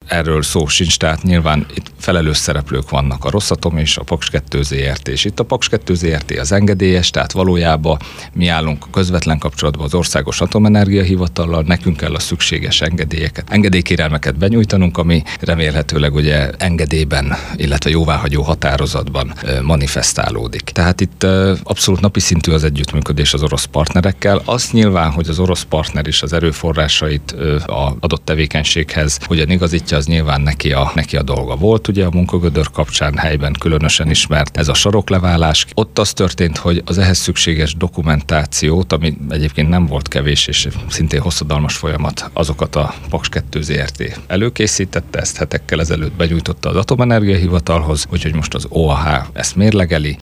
erről szó sincs, tehát nyilván itt felelős szereplők vannak, a Rosszatom és a Paks 2 ZRT, és itt a Paks 2 ZRT az engedélyes, tehát valójában mi állunk közvetlen kapcsolatban az Országos Atomenergia Hivatallal, nekünk kell a szükséges engedélykérelmeket benyújtanunk, ami remélhetőleg ugye engedélyben, illetve jóváhagyó határozatban manifestálódik. Tehát itt abszolút napi szintű az együttműködés az orosz partnerekkel. Azt nyilván, hogy az orosz partner is az erőforrásait az adott tevékenységhez hogyan igazítja, az nyilván neki a dolga volt. Ugye a munkagödör kapcsán helyben különösen ismert ez a sarokleválás. Ott az történt, hogy az ehhez szükséges dokumentációt, ami egyébként nem volt kevés, és szintén hosszadalmas folyamat, azokat a Paks 2 ZRT előkészítette, ezt hetekkel ezelőtt benyújtotta az Atomenergia Hivatalhoz, úgyhogy most az OAH ezt mérlegeli,